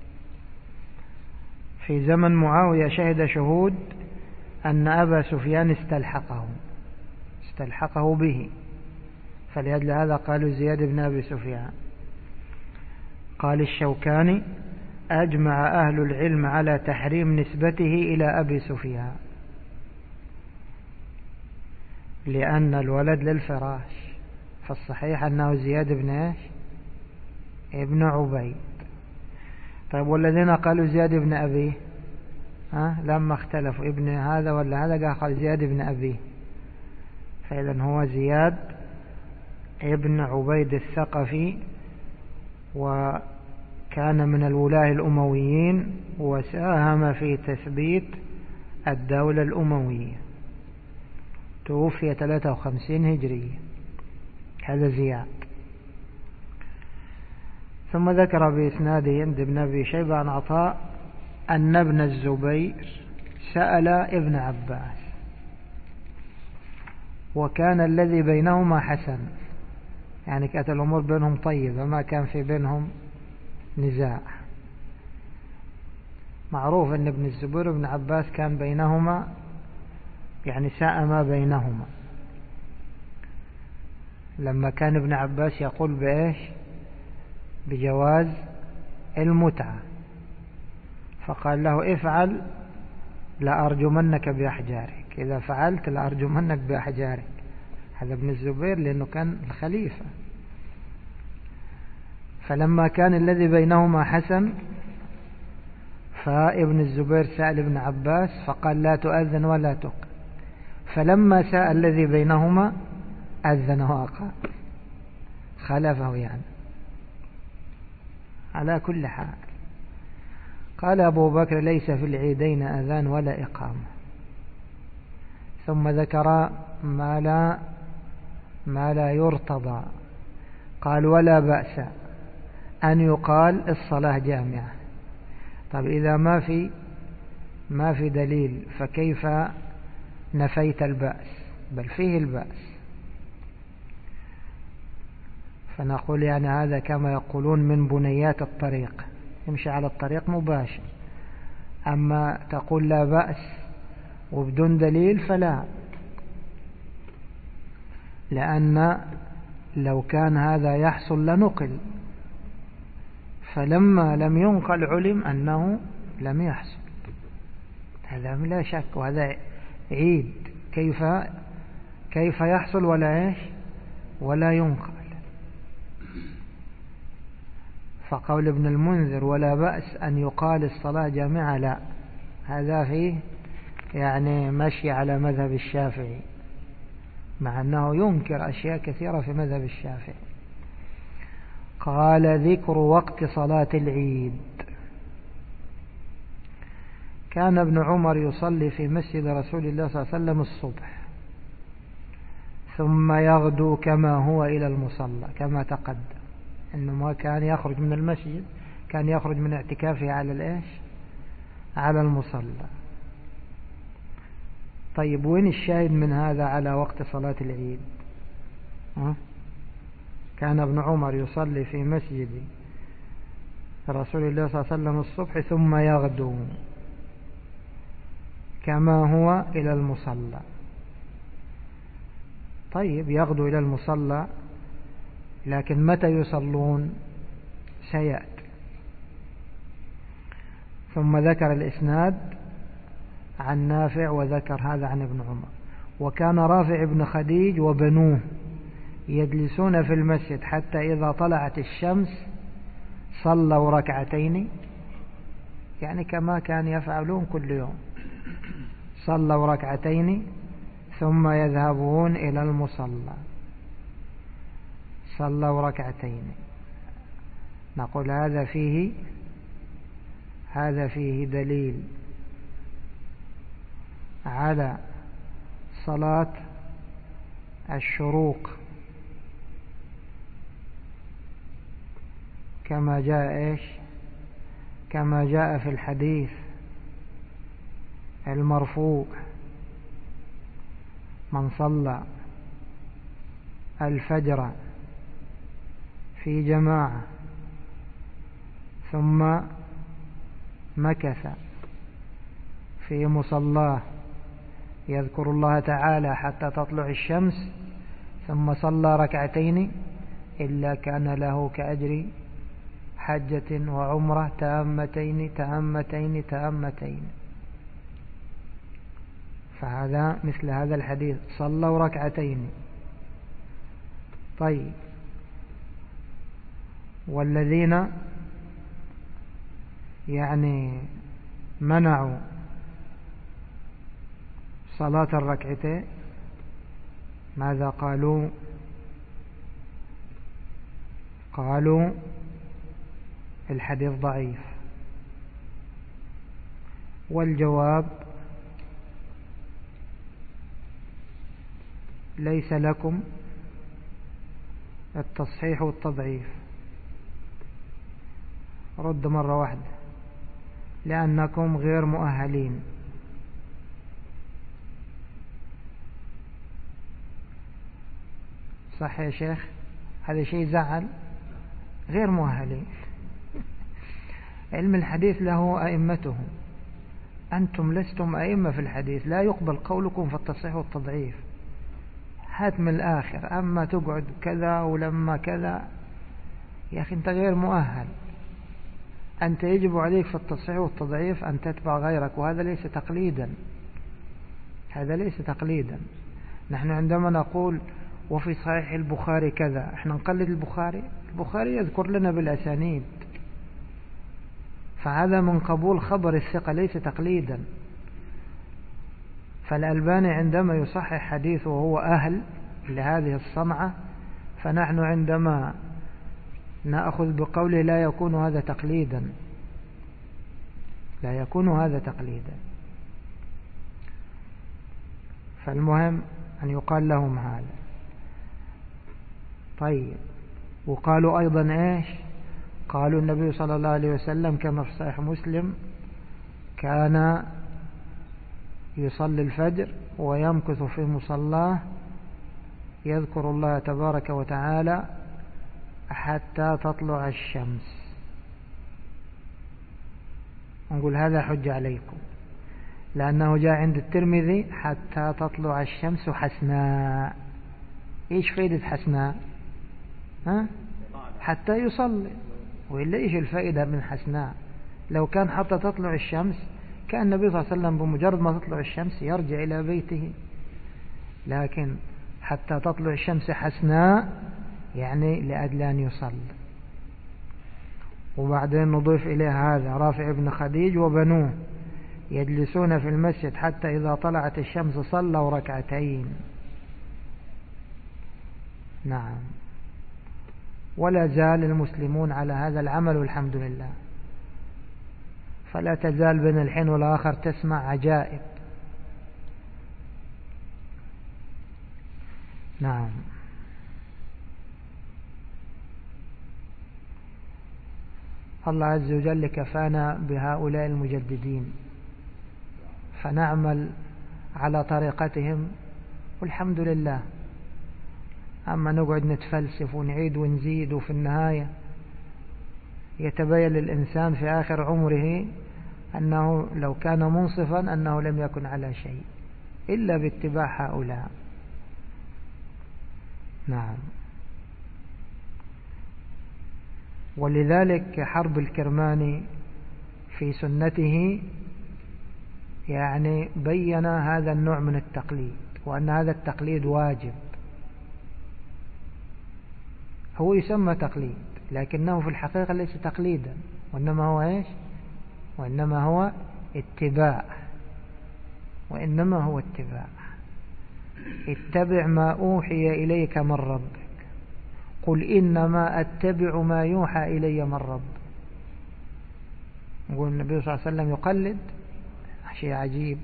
في زمن معاوية شهد شهود أن أبا سفيان استلحقه استلحقه به، فلأجل هذا قالوا زياد بن أبي سفيان. قال الشوكاني: أجمع أهل العلم على تحريم نسبته إلى أبي سفيان، لأن الولد للفراش، فالصحيح أنه زياد بن إيش؟ ابن عبيد. طيب والذين قالوا زياد بن أبيه ها لما اختلفوا ابن هذا ولا هذا قال زياد بن أبيه، فإذا هو زياد ابن عبيد الثقفي، وكان من الولاة الأمويين وساهم في تثبيت الدولة الأموية. توفي ثلاثة وخمسين هجرية، هذا زياد. ثم ذكر بإسناده عند ابن أبي شيبة عن عطاء أن ابن الزبير سأل ابن عباس، وكان الذي بينهما حسن، يعني كانت الأمور بينهم طيبة، ما كان في بينهم نزاع. معروف أن ابن الزبير وابن عباس كان بينهما يعني ساء ما بينهما، لما كان ابن عباس يقول بإيش؟ بجواز المتعة، فقال له: افعل لأرجمنك بأحجارك، إذا فعلت لأرجمنك بأحجارك. هذا ابن الزبير لأنه كان الخليفة. فلما كان الذي بينهما حسن، فابن الزبير سأل ابن عباس فقال: لا تؤذن ولا تقم. فلما سأل الذي بينهما أذن وأقام، خلفه يعني. على كل حال، قال أبو بكر: ليس في العيدين أذان ولا إقامة. ثم ذكر ما لا ما لا يرتضى، قال: ولا بأس أن يقال الصلاة جامعة. طب إذا ما في ما في دليل فكيف نفيت البأس؟ بل فيه البأس. فنقول يعني هذا كما يقولون من بنيات الطريق، يمشي على الطريق مباشر. أما تقول لا بأس وبدون دليل فلا، لأن لو كان هذا يحصل لنقل، فلما لم ينقل علم أنه لم يحصل، هذا لا شك. وهذا عيد، كيف كيف يحصل ولا إيش ولا ينقل. فقول ابن المنذر: ولا بأس أن يقال الصلاة جامعة، لا، هذا فيه يعني مشي على مذهب الشافعي، مع أنه ينكر أشياء كثيرة في مذهب الشافعي. قال: ذكر وقت صلاة العيد. كان ابن عمر يصلي في مسجد رسول الله صلى الله عليه وسلم الصبح، ثم يغدو كما هو إلى المصلى، كما تقدم أنه ما كان يخرج من المسجد، كان يخرج من اعتكافه على الإيش؟ على المصلى. طيب وين الشاهد من هذا على وقت صلاة العيد؟ ها؟ كان ابن عمر يصلي في مسجد رسول الله صلى الله عليه وسلم الصبح، ثم يغدو كما هو إلى المصلى. طيب يغدو إلى المصلى، لكن متى يصلون؟ سيأتي. ثم ذكر الإسناد عن نافع، وذكر هذا عن ابن عمر. وكان رافع بن خديج وبنوه يجلسون في المسجد حتى إذا طلعت الشمس صلوا ركعتين، يعني كما كان يفعلون كل يوم، صلوا ركعتين ثم يذهبون إلى المصلى، صلوا ركعتين. نقول هذا فيه هذا فيه دليل على صلاة الشروق كما جاء إيش كما جاء في الحديث المرفوع: من صلى الفجر في جماعة ثم مكث في مصلاه يذكر الله تعالى حتى تطلع الشمس ثم صلى ركعتين إلا كان له كأجر حجة وعمرة تامتين تامتين تامتين. فهذا مثل هذا الحديث: صلوا ركعتين. طيب، والذين يعني منعوا صلاة الركعتين ماذا قالوا؟ قالوا الحديث ضعيف. والجواب: ليس لكم التصحيح والتضعيف. رد مرة واحدة: لأنكم غير مؤهلين. صح يا شيخ؟ هذا شيء زعل. غير مؤهلين. علم الحديث له أئمته، أنتم لستم أئمة في الحديث، لا يقبل قولكم في التصحيح والتضعيف. هات من الآخر، أما تقعد كذا ولما كذا، يا أخي أنت غير مؤهل. أنت يجب عليك في التصحيح والتضعيف أن تتبع غيرك، وهذا ليس تقليدا. هذا ليس تقليدا. نحن عندما نقول وفي صحيح البخاري كذا، احنا نقلد البخاري. البخاري يذكر لنا بالأسانيد، فهذا من قبول خبر الثقة ليس تقليدا. فالألباني عندما يصحح حديثه وهو أهل لهذه الصنعة، فنحن عندما نأخذ بقوله لا يكون هذا تقليدا، لا يكون هذا تقليدا. فالمهم أن يقال لهم هذا. طيب، وقالوا أيضا إيش؟ قالوا النبي صلى الله عليه وسلم كما في صحيح مسلم كان يصلي الفجر ويمكث في مصلاه يذكر الله تبارك وتعالى حتى تطلع الشمس. نقول هذا حجة عليكم، لأنه جاء عند الترمذي حتى تطلع الشمس حسناء. إيش فائدة حسناء؟ ها؟ حتى يصلي. وإلا إيش الفائدة من حسناء؟ لو كان حتى تطلع الشمس كان النبي صلى الله عليه وسلم بمجرد ما تطلع الشمس يرجع إلى بيته. لكن حتى تطلع الشمس حسناء يعني لأجل أن يصلي. وبعدين نضيف إليه هذا: رافع بن خديج وبنوه يجلسون في المسجد حتى إذا طلعت الشمس صلوا ركعتين. نعم. ولا زال المسلمون على هذا العمل والحمد لله. فلا تزال بين الحين والآخر تسمع عجائب. نعم. الله عز وجل كفانا بهؤلاء المجددين، فنعمل على طريقتهم والحمد لله. أما نقعد نتفلسف ونعيد ونزيد، وفي النهاية يتبين للإنسان في آخر عمره أنه لو كان منصفا أنه لم يكن على شيء إلا باتباع هؤلاء. نعم. ولذلك حرب الكرماني في سنته يعني بين هذا النوع من التقليد، وأن هذا التقليد واجب. هو يسمى تقليد لكنه في الحقيقة ليس تقليدا، وإنما هو إيش؟ وإنما هو اتباع. وإنما هو اتباع. اتبع ما أوحي إليك من ربك، قل إنما أتبع ما يوحى إلي من ربك. يقول النبي صلى الله عليه وسلم يقلد، شيء عجيب.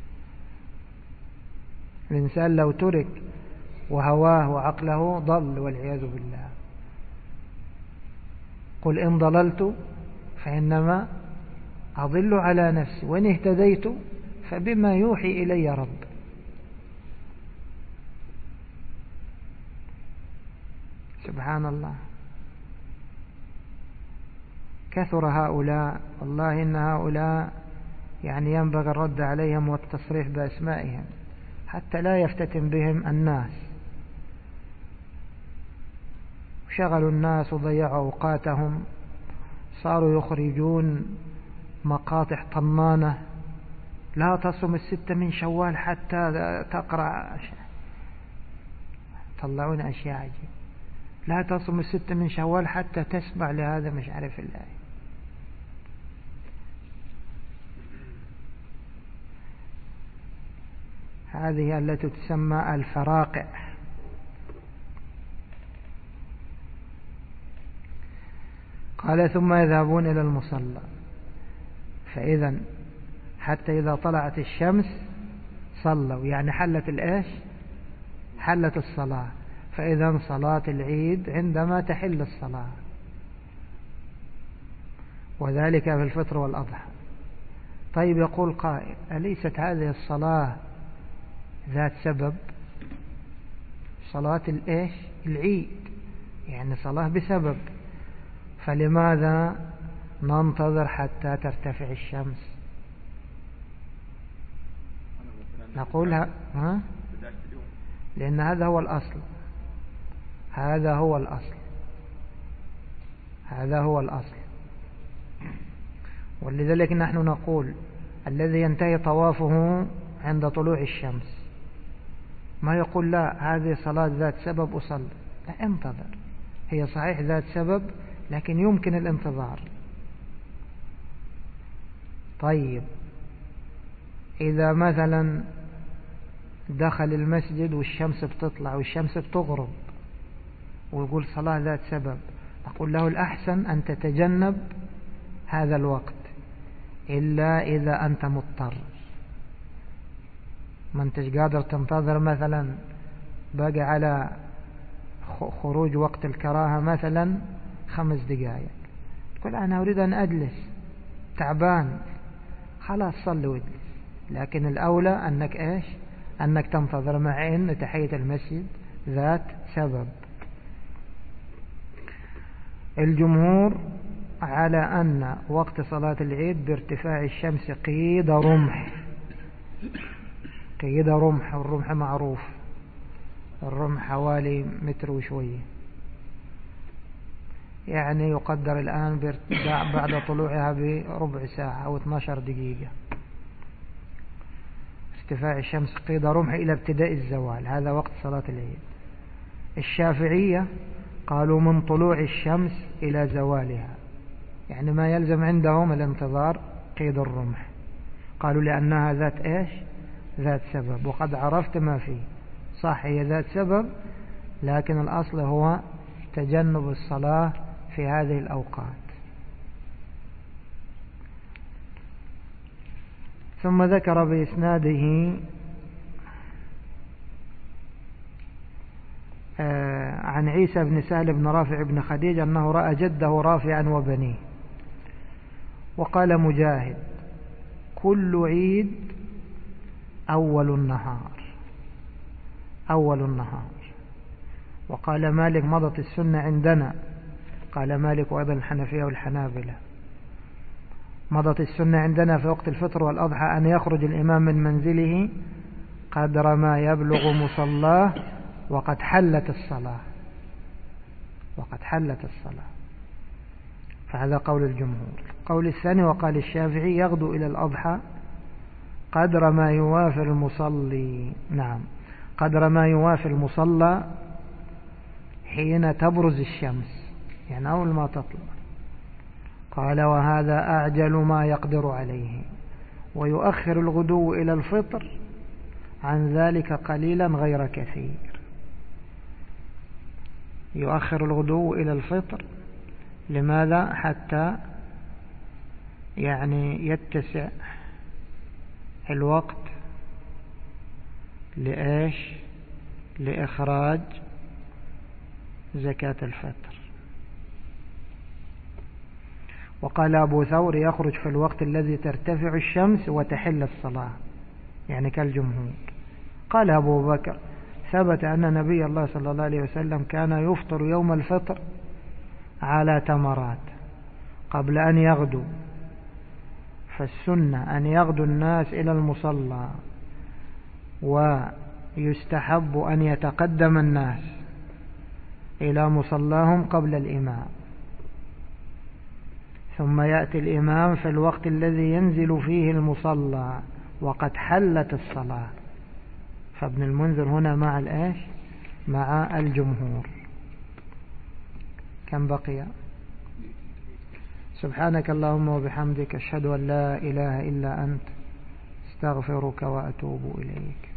الإنسان لو ترك وهواه وعقله ضل والعياذ بالله. قل إن ضللت فإنما أضل على نفسي وإن اهتديت فبما يوحي إلي رب. سبحان الله، كثر هؤلاء، والله إن هؤلاء يعني ينبغي الرد عليهم والتصريح بأسمائهم حتى لا يفتتن بهم الناس. شغلوا الناس وضيعوا أوقاتهم، صاروا يخرجون مقاطع طنانة: لا تصم الستة من شوال حتى تقرأ، طلعون أشياء عجيبة، لا تصم الستة من شوال حتى تسمع لهذا مش عارف الله. هذه التي تسمى الفراقع. قال: ثم يذهبون إلى المصلى، فإذا حتى إذا طلعت الشمس صلوا، يعني حلت الإيش؟ حلت الصلاة. فإذا صلاة العيد عندما تحل الصلاة، وذلك في الفطر والأضحى. طيب، يقول قائل: أليست هذه الصلاة ذات سبب؟ صلاة الإيش؟ العيد، يعني صلاة بسبب، فلماذا ننتظر حتى ترتفع الشمس؟ نقولها ها؟ لأن هذا هو الأصل، هذا هو الأصل، هذا هو الأصل. ولذلك نحن نقول: الذي ينتهي طوافه عند طلوع الشمس ما يقول: لا، هذه صلاة ذات سبب أصلي. لا، انتظر، هي صحيح ذات سبب لكن يمكن الانتظار. طيب، إذا مثلا دخل المسجد والشمس بتطلع والشمس بتغرب ويقول صلاة ذات سبب، نقول له: الأحسن أن تتجنب هذا الوقت إلا إذا أنت مضطر، ما أنتش قادر تنتظر. مثلا باقي على خروج وقت الكراهة مثلا خمس دقائق، تقول: أنا أريد أن أجلس تعبان، خلاص صلي واجلس. لكن الأولى أنك إيش؟ أنك تنتظر، مع أن تحية المسجد ذات سبب. الجمهور على أن وقت صلاة العيد بارتفاع الشمس قيد رمح، قيد رمح، والرمح معروف، الرمح حوالي متر وشوية، يعني يقدر الآن بعد طلوعها بربع ساعة أو اثنتي عشرة دقيقة. ارتفاع الشمس قيد رمح إلى ابتداء الزوال، هذا وقت صلاة العيد. الشافعية قالوا من طلوع الشمس إلى زوالها، يعني ما يلزم عندهم الانتظار قيد الرمح. قالوا لأنها ذات إيش؟ ذات سبب. وقد عرفت ما فيه، صح هي ذات سبب، لكن الأصل هو تجنب الصلاة في هذه الأوقات. ثم ذكر بإسناده عن عيسى بن سهل بن رافع بن خديج أنه رأى جده رافعا وبنيه. وقال مجاهد: كل عيد أول النهار، أول النهار. وقال مالك: مضت السنة عندنا، قال مالك وأيضا الحنفية والحنابلة، مضت السنة عندنا في وقت الفطر والأضحى أن يخرج الإمام من منزله قدر ما يبلغ مصلاه وقد حلت الصلاة، وقد حلت الصلاة. فهذا قول الجمهور. قول الثاني وقال الشافعي: يغدو إلى الأضحى قدر ما يوافي المصلي، نعم، قدر ما يوافي المصلى حين تبرز الشمس، يعني أول ما تطلع. قال: وهذا أعجل ما يقدر عليه، ويؤخر الغدو إلى الفطر عن ذلك قليلا غير كثير. يؤخر الغدو إلى الفطر، لماذا؟ حتى يعني يتسع الوقت لإيش؟ لإخراج زكاة الفطر. وقال أبو ثور يخرج في الوقت الذي ترتفع الشمس وتحل الصلاة، يعني كالجمهور. قال أبو بكر ثبت أن نبي الله صلى الله عليه وسلم كان يفطر يوم الفطر على تمرات قبل أن يغدو، فالسنة أن يغدو الناس إلى المصلى، ويستحب أن يتقدم الناس إلى مصلاهم قبل الإمام، ثم يأتي الإمام في الوقت الذي ينزل فيه المصلى وقد حلت الصلاة. فابن المنذر هنا مع الإيش؟ مع الجمهور. كم بقي؟ سبحانك اللهم وبحمدك أشهد أن لا إله إلا أنت استغفرك وأتوب إليك.